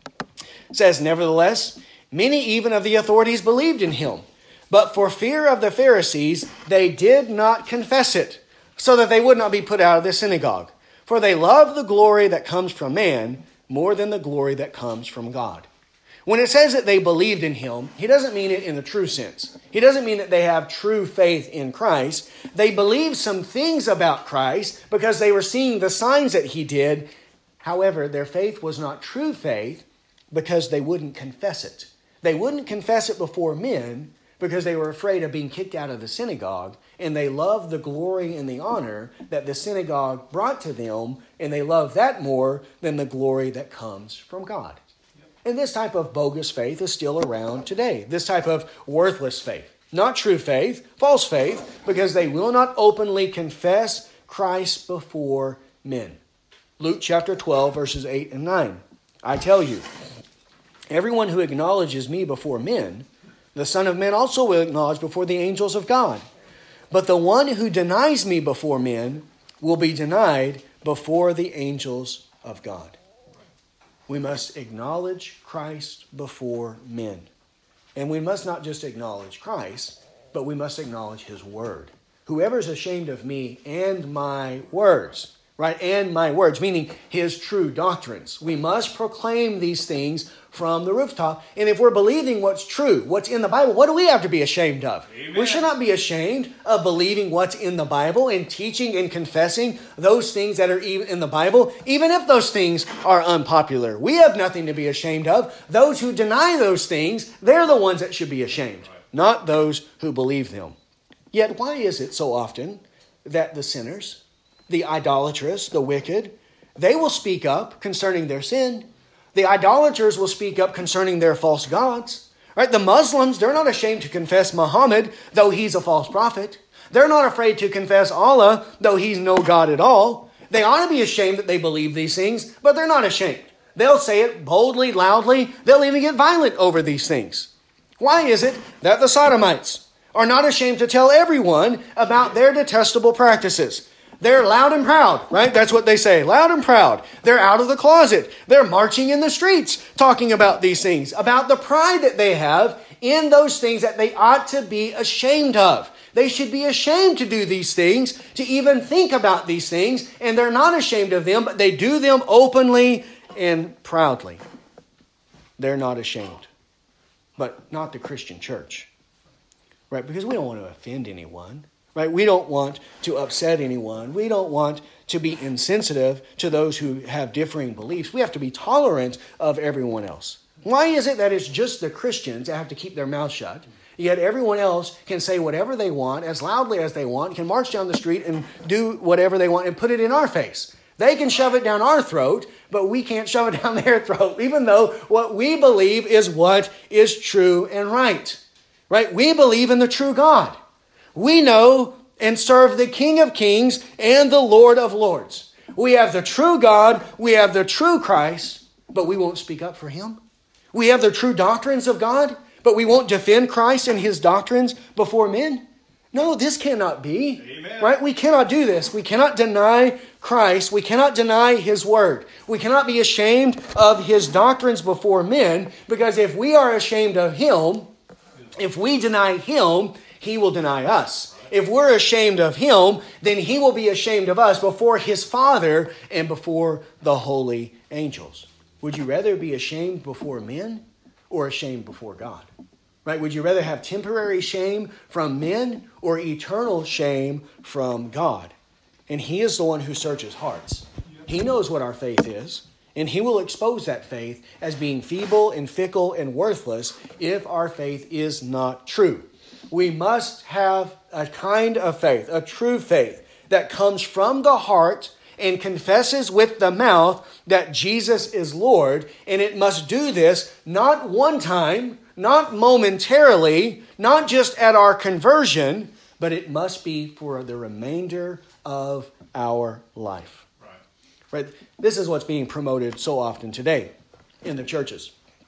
It says, "Nevertheless, many even of the authorities believed in him. But for fear of the Pharisees, they did not confess it, so that they would not be put out of the synagogue. For they love the glory that comes from man more than the glory that comes from God." When it says that they believed in him, he doesn't mean it in the true sense. He doesn't mean that they have true faith in Christ. They believed some things about Christ because they were seeing the signs that he did. However, their faith was not true faith because they wouldn't confess it. They wouldn't confess it before men because they were afraid of being kicked out of the synagogue, and they loved the glory and the honor that the synagogue brought to them, and they loved that more than the glory that comes from God. And this type of bogus faith is still around today. This type of worthless faith. Not true faith, false faith, because they will not openly confess Christ before men. Luke chapter twelve, verses eight and nine. "I tell you, everyone who acknowledges me before men, the Son of Man also will acknowledge before the angels of God. But the one who denies me before men will be denied before the angels of God." We must acknowledge Christ before men. And we must not just acknowledge Christ, but we must acknowledge his word. "Whoever is ashamed of me and my words," right? And my words, meaning his true doctrines. We must proclaim these things from the rooftop. And if we're believing what's true, what's in the Bible, what do we have to be ashamed of? Amen. We should not be ashamed of believing what's in the Bible and teaching and confessing those things that are even in the Bible, even if those things are unpopular. We have nothing to be ashamed of. Those who deny those things, they're the ones that should be ashamed, not those who believe them. Yet why is it so often that the sinners, the idolatrous, the wicked, they will speak up concerning their sin? The idolaters will speak up concerning their false gods, Right? The Muslims, they're not ashamed to confess Muhammad, though he's a false prophet. They're not afraid to confess Allah, though he's no God at all. They ought to be ashamed that they believe these things, but they're not ashamed. They'll say it boldly, loudly. They'll even get violent over these things. Why is it that the Sodomites are not ashamed to tell everyone about their detestable practices? They're loud and proud, right? That's what they say, loud and proud. They're out of the closet. They're marching in the streets talking about these things, about the pride that they have in those things that they ought to be ashamed of. They should be ashamed to do these things, to even think about these things, and they're not ashamed of them, but they do them openly and proudly. They're not ashamed. But not the Christian church, right? Because we don't want to offend anyone, right? We don't want to upset anyone. We don't want to be insensitive to those who have differing beliefs. We have to be tolerant of everyone else. Why is it that it's just the Christians that have to keep their mouths shut, yet everyone else can say whatever they want, as loudly as they want, can march down the street and do whatever they want and put it in our face? They can shove it down our throat, but we can't shove it down their throat, even though what we believe is what is true and right. Right? We believe in the true God. We know and serve the King of Kings and the Lord of Lords. We have the true God, we have the true Christ, but we won't speak up for him. We have the true doctrines of God, but we won't defend Christ and his doctrines before men. No, this cannot be. Amen. Right? We cannot do this. We cannot deny Christ. We cannot deny his word. We cannot be ashamed of his doctrines before men, because if we are ashamed of him, if we deny him, he will deny us. If we're ashamed of him, then he will be ashamed of us before his Father and before the holy angels. Would you rather be ashamed before men or ashamed before God? Right? Would you rather have temporary shame from men or eternal shame from God? And he is the one who searches hearts. He knows what our faith is, and he will expose that faith as being feeble and fickle and worthless if our faith is not true. We must have a kind of faith, a true faith that comes from the heart and confesses with the mouth that Jesus is Lord, and it must do this not one time, not momentarily, not just at our conversion, but it must be for the remainder of our life. Right? Right? This is what's being promoted so often today in the churches.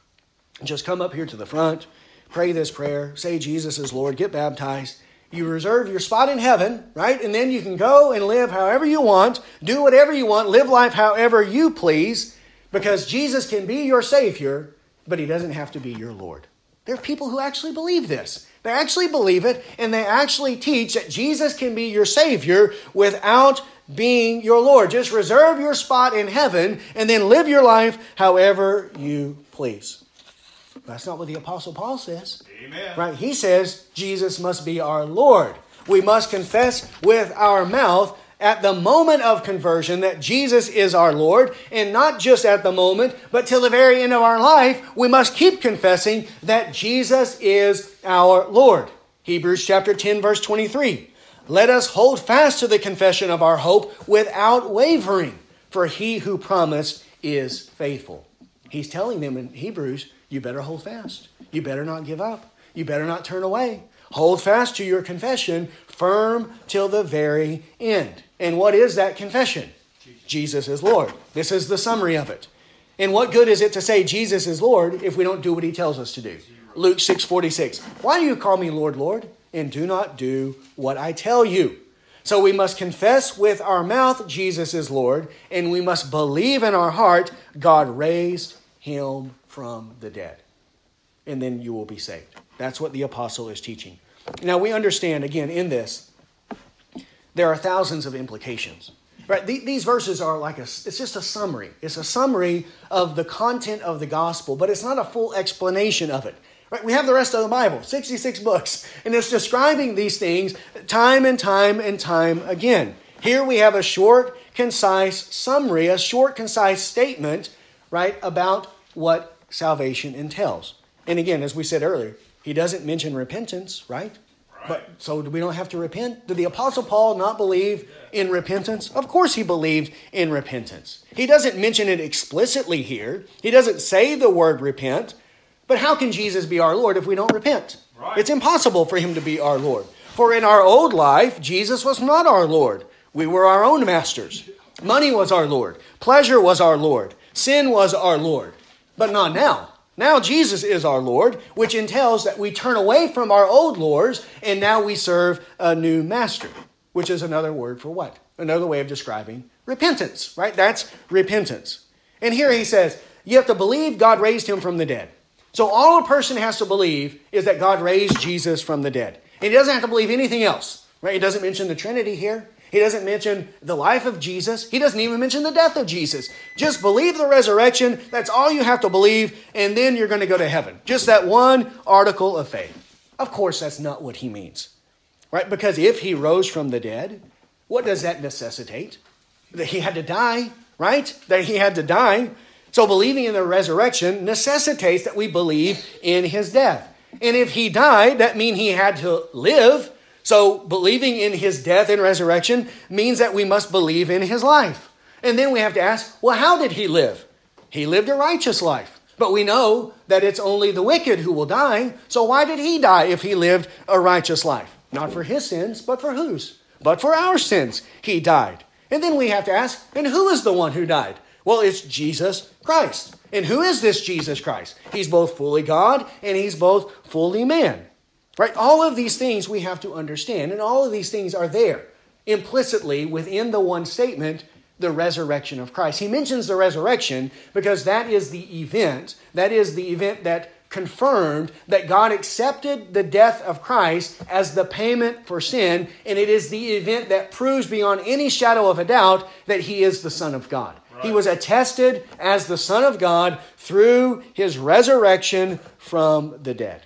Just come up here to the front, pray this prayer, say Jesus is Lord, get baptized. You reserve your spot in heaven, right? And then you can go and live however you want, do whatever you want, live life however you please, because Jesus can be your Savior, but he doesn't have to be your Lord. There are people who actually believe this. They actually believe it, and they actually teach that Jesus can be your Savior without being your Lord. Just reserve your spot in heaven and then live your life however you please. That's not what the Apostle Paul says. Amen. Right? He says Jesus must be our Lord. We must confess with our mouth at the moment of conversion that Jesus is our Lord, and not just at the moment, but till the very end of our life, we must keep confessing that Jesus is our Lord. Hebrews chapter ten, verse twenty-three. Let us hold fast to the confession of our hope without wavering, for he who promised is faithful. He's telling them in Hebrews, you better hold fast. You better not give up. You better not turn away. Hold fast to your confession, firm till the very end. And what is that confession? Jesus is Lord. This is the summary of it. And what good is it to say Jesus is Lord if we don't do what he tells us to do? Luke six forty-six. Why do you call me Lord, Lord, and do not do what I tell you? So we must confess with our mouth Jesus is Lord, and we must believe in our heart God raised him from the dead. And then you will be saved. That's what the apostle is teaching. Now we understand, again, in this, there are thousands of implications. Right? These verses are like a, it's just a summary. It's a summary of the content of the gospel, but it's not a full explanation of it. Right? We have the rest of the Bible, sixty-six books, and it's describing these things time and time and time again. Here we have a short, concise summary, a short, concise statement, right, about what salvation entails. And again, as we said earlier, he doesn't mention repentance, right? Right. But so we don't have to repent? Did the Apostle Paul not believe in repentance? Of course he believed in repentance. He doesn't mention it explicitly here. He doesn't say the word repent, But how can Jesus be our Lord if we don't repent? Right. It's impossible for him to be our Lord. For in our old life, Jesus was not our Lord. We were our own masters. Money was our Lord. Pleasure was our Lord. Sin was our Lord. But not now. Now Jesus is our Lord, which entails that we turn away from our old lords and now we serve a new master, which is another word for what? Another way of describing repentance, right? That's repentance. And here he says, you have to believe God raised him from the dead. So all a person has to believe is that God raised Jesus from the dead. And he doesn't have to believe anything else, right? He doesn't mention the Trinity here. He doesn't mention the life of Jesus. He doesn't even mention the death of Jesus. Just believe the resurrection. That's all you have to believe. And then you're going to go to heaven. Just that one article of faith. Of course, that's not what he means, right? Because if he rose from the dead, what does that necessitate? That he had to die, right? That he had to die. So believing in the resurrection necessitates that we believe in his death. And if he died, that means he had to live. So believing in his death and resurrection means that we must believe in his life. And then we have to ask, well, how did he live? He lived a righteous life. But we know that it's only the wicked who will die. So why did he die if he lived a righteous life? Not for his sins, but for whose? But for our sins he died. And then we have to ask, and who is the one who died? Well, it's Jesus Christ. And who is this Jesus Christ? He's both fully God and he's both fully man. Right? All of these things we have to understand, and all of these things are there implicitly within the one statement, the resurrection of Christ. He mentions the resurrection because that is the event, that is the event that confirmed that God accepted the death of Christ as the payment for sin, and it is the event that proves beyond any shadow of a doubt that he is the Son of God. Right. He was attested as the Son of God through his resurrection from the dead.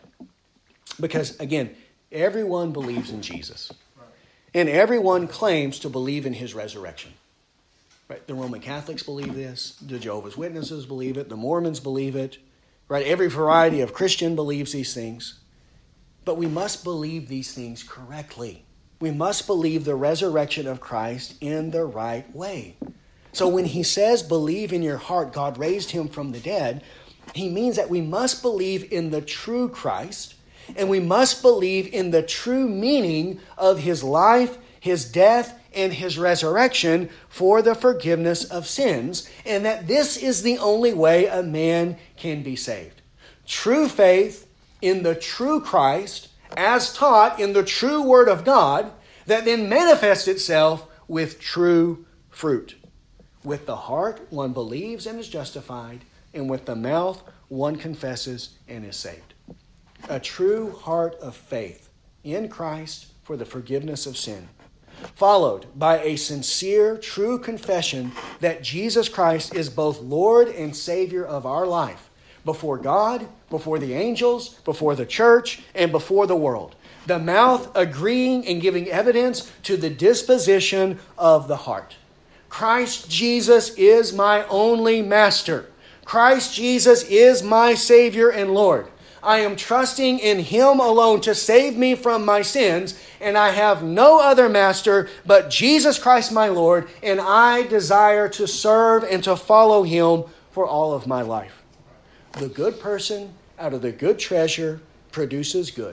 Because, again, everyone believes in Jesus. Right. And everyone claims to believe in his resurrection. Right? The Roman Catholics believe this. The Jehovah's Witnesses believe it. The Mormons believe it. Right? Every variety of Christian believes these things. But we must believe these things correctly. We must believe the resurrection of Christ in the right way. So when he says, believe in your heart, God raised him from the dead, he means that we must believe in the true Christ. And we must believe in the true meaning of his life, his death, and his resurrection for the forgiveness of sins, and that this is the only way a man can be saved. True faith in the true Christ, as taught in the true Word of God, that then manifests itself with true fruit. With the heart, one believes and is justified, and with the mouth, one confesses and is saved. A true heart of faith in Christ for the forgiveness of sin, followed by a sincere, true confession that Jesus Christ is both Lord and Savior of our life, before God, before the angels, before the church, and before the world. The mouth agreeing and giving evidence to the disposition of the heart. Christ Jesus is my only master. Christ Jesus is my Savior and Lord. I am trusting in him alone to save me from my sins, and I have no other master but Jesus Christ my Lord, and I desire to serve and to follow him for all of my life. The good person out of the good treasure produces good.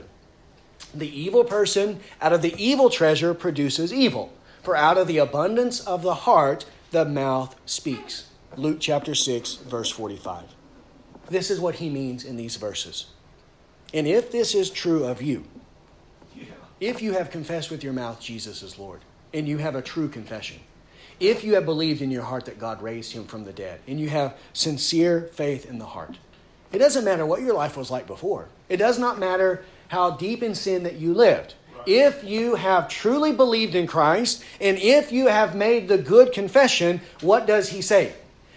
The evil person out of the evil treasure produces evil. For out of the abundance of the heart, the mouth speaks. Luke chapter six, verse forty-five. This is what he means in these verses. And if this is true of you, yeah. If you have confessed with your mouth Jesus is Lord, and you have a true confession, if you have believed in your heart that God raised him from the dead, and you have sincere faith in the heart, it doesn't matter what your life was like before. It does not matter how deep in sin that you lived. Right. If you have truly believed in Christ, and if you have made the good confession, what does he say?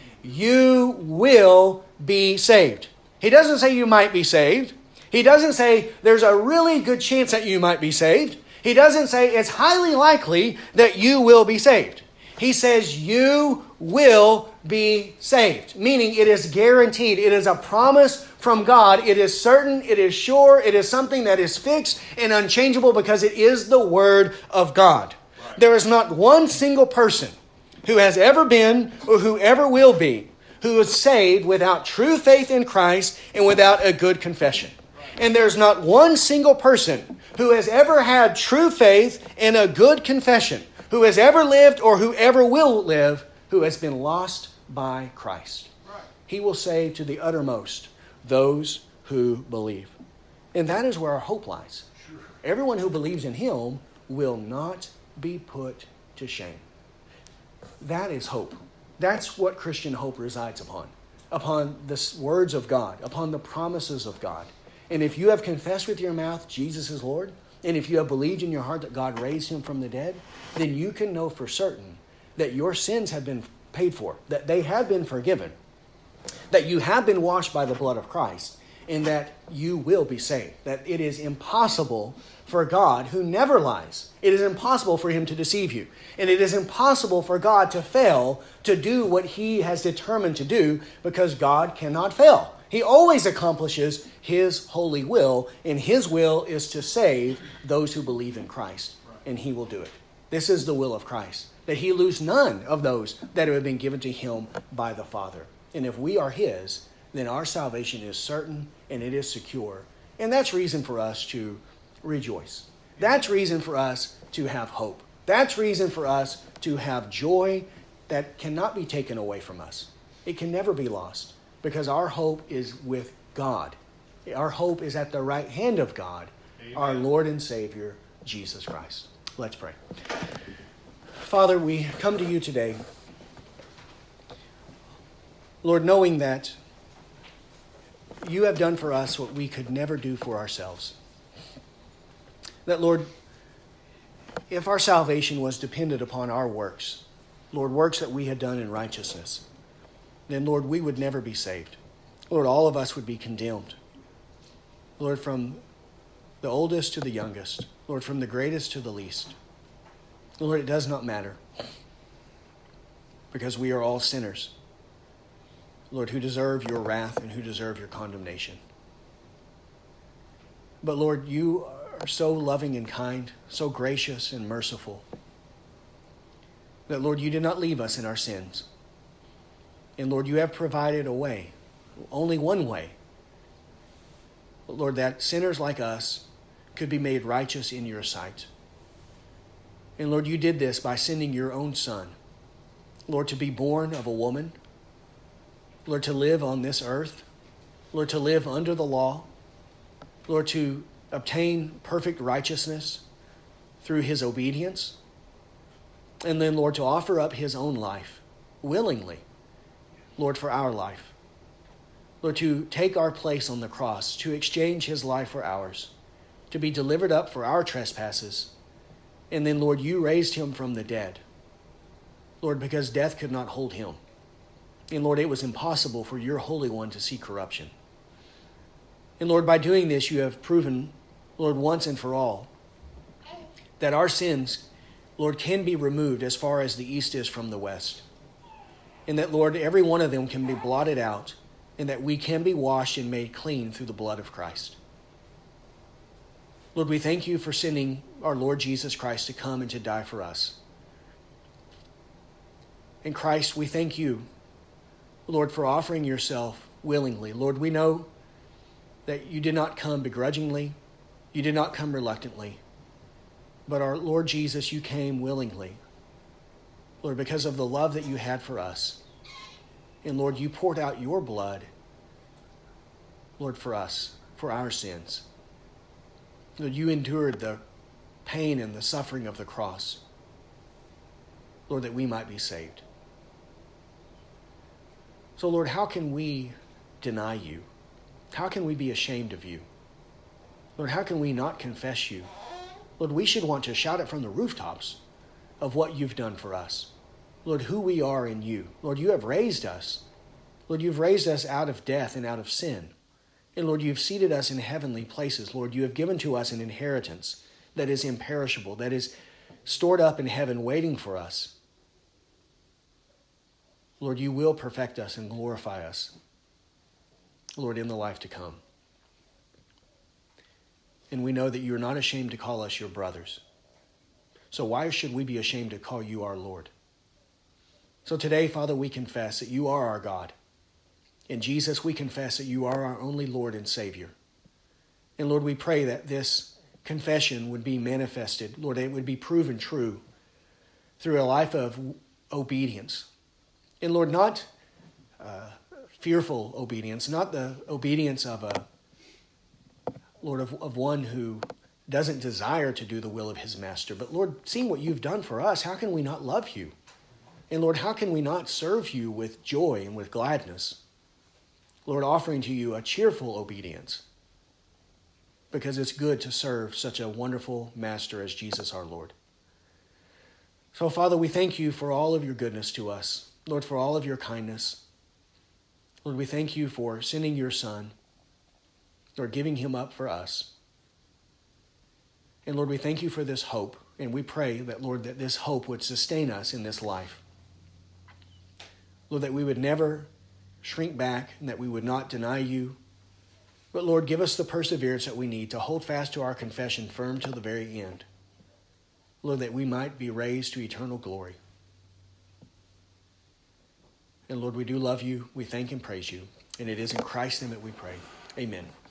You will be saved. He doesn't say you might be saved. He doesn't say there's a really good chance that you might be saved. He doesn't say it's highly likely that you will be saved. He says you will be saved, meaning it is guaranteed. It is a promise from God. It is certain, it is sure, it is something that is fixed and unchangeable because it is the Word of God. Right. There is not one single person who has ever been or who ever will be who is saved without true faith in Christ and without a good confession. And there's not one single person who has ever had true faith and a good confession, who has ever lived or who ever will live, who has been lost by Christ. He will save to the uttermost those who believe. And that is where our hope lies. Everyone who believes in Him will not be put to shame. That is hope. That's what Christian hope resides upon. Upon the words of God, upon the promises of God. And if you have confessed with your mouth Jesus is Lord, and if you have believed in your heart that God raised Him from the dead, then you can know for certain that your sins have been paid for, that they have been forgiven, that you have been washed by the blood of Christ, and that you will be saved. That it is impossible for God, who never lies, it is impossible for Him to deceive you. And it is impossible for God to fail to do what He has determined to do, because God cannot fail. He always accomplishes His holy will, and His will is to save those who believe in Christ, and He will do it. This is the will of Christ, that He lose none of those that have been given to Him by the Father. And if we are His, then our salvation is certain and it is secure. And that's reason for us to rejoice. That's reason for us to have hope. That's reason for us to have joy that cannot be taken away from us. It can never be lost, because our hope is with God. Our hope is at the right hand of God, Amen. Our Lord and Savior, Jesus Christ. Let's pray. Father, we come to you today, Lord, knowing that you have done for us what we could never do for ourselves. That, Lord, if our salvation was dependent upon our works, Lord, works that we had done in righteousness, then, Lord, we would never be saved. Lord, all of us would be condemned. Lord, from the oldest to the youngest, Lord, from the greatest to the least. Lord, it does not matter, because we are all sinners, Lord, who deserve your wrath and who deserve your condemnation. But Lord, you are so loving and kind, so gracious and merciful, that, Lord, you did not leave us in our sins. And Lord, you have provided a way, only one way, but Lord, that sinners like us could be made righteous in your sight. And Lord, you did this by sending your own Son, Lord, to be born of a woman, Lord, to live on this earth, Lord, to live under the law, Lord, to obtain perfect righteousness through His obedience, and then, Lord, to offer up His own life willingly, Lord, for our life. Lord, to take our place on the cross, to exchange His life for ours, to be delivered up for our trespasses. And then, Lord, you raised Him from the dead, Lord, because death could not hold Him. And Lord, it was impossible for your Holy One to see corruption. And Lord, by doing this, you have proven, Lord, once and for all, that our sins, Lord, can be removed as far as the east is from the west. And that, Lord, every one of them can be blotted out, and that we can be washed and made clean through the blood of Christ. Lord, we thank you for sending our Lord Jesus Christ to come and to die for us. In Christ, we thank you, Lord, for offering yourself willingly. Lord, we know that you did not come begrudgingly. You did not come reluctantly. But our Lord Jesus, you came willingly. Lord, because of the love that you had for us. And Lord, you poured out your blood, Lord, for us, for our sins. Lord, you endured the pain and the suffering of the cross, Lord, that we might be saved. So, Lord, how can we deny you? How can we be ashamed of you? Lord, how can we not confess you? Lord, we should want to shout it from the rooftops of what you've done for us. Lord, who we are in you. Lord, you have raised us. Lord, you've raised us out of death and out of sin. And Lord, you've seated us in heavenly places. Lord, you have given to us an inheritance that is imperishable, that is stored up in heaven waiting for us. Lord, you will perfect us and glorify us, Lord, in the life to come. And we know that you are not ashamed to call us your brothers. So why should we be ashamed to call you our Lord? So today, Father, we confess that you are our God, In Jesus, we confess that you are our only Lord and Savior. And Lord, we pray that this confession would be manifested. Lord, it would be proven true through a life of obedience. And Lord, not uh, fearful obedience, not the obedience of a, Lord, of, of one who doesn't desire to do the will of his master. But Lord, seeing what you've done for us, how can we not love you? And Lord, how can we not serve you with joy and with gladness? Lord, offering to you a cheerful obedience, because it's good to serve such a wonderful master as Jesus our Lord. So, Father, we thank you for all of your goodness to us. Lord, for all of your kindness. Lord, we thank you for sending your Son, Lord, giving him up for us. And Lord, we thank you for this hope, and we pray that, Lord, that this hope would sustain us in this life. Lord, that we would never shrink back and that we would not deny you. But Lord, give us the perseverance that we need to hold fast to our confession firm till the very end. Lord, that we might be raised to eternal glory. And Lord, we do love you. We thank and praise you. And it is in Christ's name that we pray. Amen.